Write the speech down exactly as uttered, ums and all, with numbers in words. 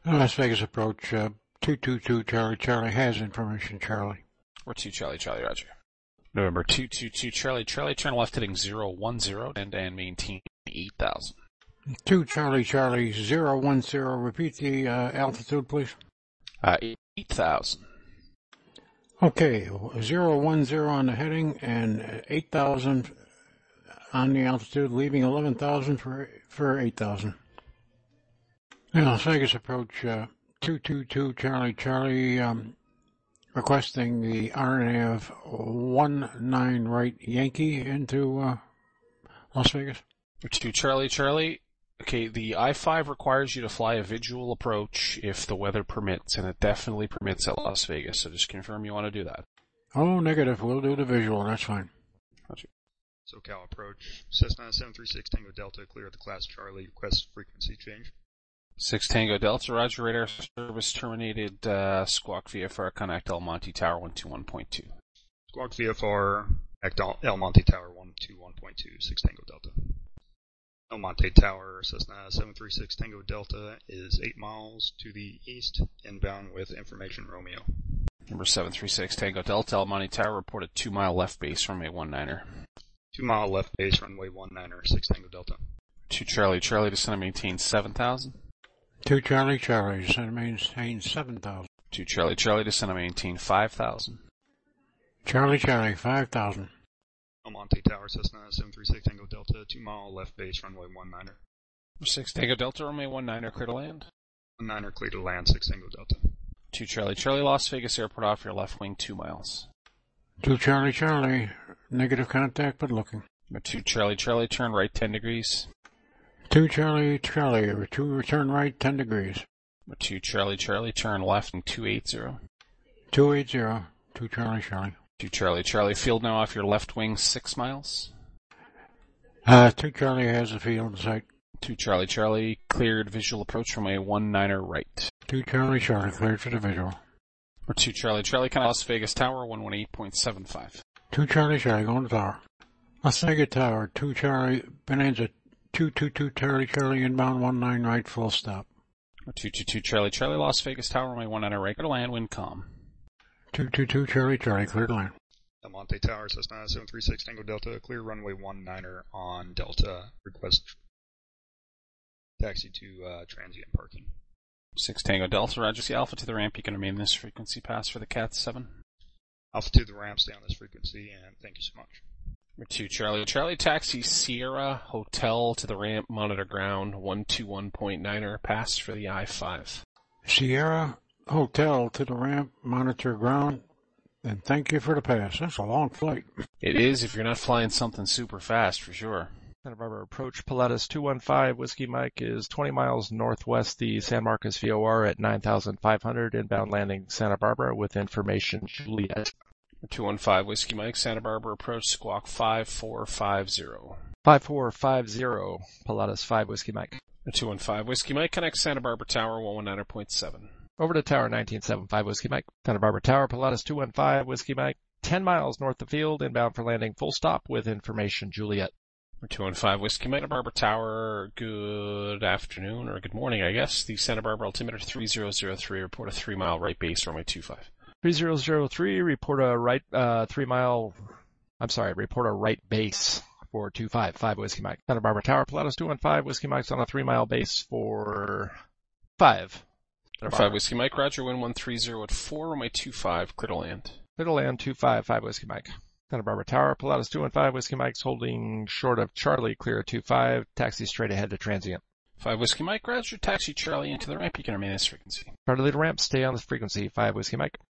Las Vegas approach, uh, two two two Charlie Charlie has information, Charlie. Or two Charlie Charlie Roger. November two two two Charlie Charlie, turn left heading zero one zero and, and maintain eight thousand. two Charlie Charlie zero one zero, repeat the uh, altitude please. Uh, eight thousand. Okay, zero one zero on the heading and eight thousand on the altitude, leaving eleven thousand for, for eight thousand. Now, Las Vegas approach, uh, two two two Charlie Charlie, um, requesting the R N A of one nine right Yankee into, uh, Las Vegas. two Charlie Charlie. Okay, the I five requires you to fly a visual approach if the weather permits, and it definitely permits at Las Vegas, so just confirm you want to do that. Oh, negative. We'll do the visual. That's fine. Roger. SoCal approach. Cessna seven three six Tango Delta, clear the class Charlie, request frequency change. six Tango Delta, roger, radar service terminated, uh, Squawk V F R, connect El Monte Tower one two one point two. Squawk V F R, connect El Monte Tower one two one point two, six Tango Delta. El Monte Tower, Cessna seven three six Tango Delta is eight miles to the east, inbound with information Romeo. Number seven three six Tango Delta, El Monte Tower, reported two mile left base, runway one niner. two mile left base, runway one niner, six Tango Delta. two Charlie Charlie, descend and maintain seven thousand. two Charlie Charlie, descend and maintain seven thousand. two Charlie Charlie, descend and maintain five thousand. Charlie Charlie, five thousand. El Monte Tower, Cessna seven three six Tango Delta, two mile left base, runway one niner. six Tango Delta, runway one niner, clear to land. one niner, clear to land, six Tango Delta. two Charlie Charlie, Las Vegas Airport off your left wing, two miles. two Charlie Charlie, negative contact, but looking. two Charlie Charlie, turn right ten degrees. two Charlie Charlie, two return right ten degrees. two Charlie Charlie, turn left and two eighty. two eighty, two Charlie Charlie. two Charlie Charlie, field now off your left wing, six miles. Uh, two Charlie has a field in sight. two Charlie Charlie, cleared visual approach from a one niner right. two Charlie Charlie, cleared for the visual. Or two Charlie Charlie, kind of Las Vegas Tower, one one eight point seven five. two Charlie Charlie, going to tower. Las Vegas Tower, two Charlie, Bonanza, two two two Charlie Charlie, inbound one nine right, full stop. Or two two two Charlie Charlie, Las Vegas Tower, runway one niner right, go to land, wind calm. two two two Charlie Charlie, clear to land. El Monte Tower, Cessna seven three six Tango Delta, clear runway one niner on Delta, request taxi to uh, transient parking. six Tango Delta, roger, see Alpha to the ramp, you can remain this frequency pass for the Cat seven. Alpha to the ramp, stay on this frequency, and thank you so much. Number two Charlie Charlie, taxi Sierra Hotel to the ramp, monitor ground, one two one point niner, pass for the I five. Sierra Hotel to the ramp, monitor ground, and thank you for the pass. That's a long flight. It is if you're not flying something super fast, for sure. Santa Barbara approach, Pilatus two one five, Whiskey Mike is twenty miles northwest the San Marcos V O R at nine thousand five hundred, inbound landing Santa Barbara with information Juliet. two one five Whiskey Mike, Santa Barbara approach, squawk five four five zero. five four five zero, Pilatus five Whiskey Mike. two one five Whiskey Mike, connect Santa Barbara Tower, one one nine point seven. Over to Tower nineteen seventy-five Whiskey Mike. Santa Barbara Tower, Pilatus two one five Whiskey Mike, ten miles north of field, inbound for landing, full stop with information Juliet. two one five Whiskey Mike, Santa Barbara Tower, good afternoon, or good morning, I guess. The Santa Barbara altimeter three zero zero three, report a three mile right base, runway two five. three zero zero three, report a right, uh, three mile, I'm sorry, report a right base for two five five Whiskey Mike. Santa Barbara Tower, Pilatus two one five Whiskey Mike's on a three mile base for five. five Whiskey Mike, roger, wind one three zero at four, runway two five, clear to land. Clear to land, two five five Whiskey Mike. Santa Barbara Tower, Pilatus two one five Whiskey Mike's holding short of Charlie, clear two five, taxi straight ahead to transient. five Whiskey Mike, roger, taxi Charlie into the ramp, you can remain this frequency. Charlie to ramp, stay on this frequency, five Whiskey Mike.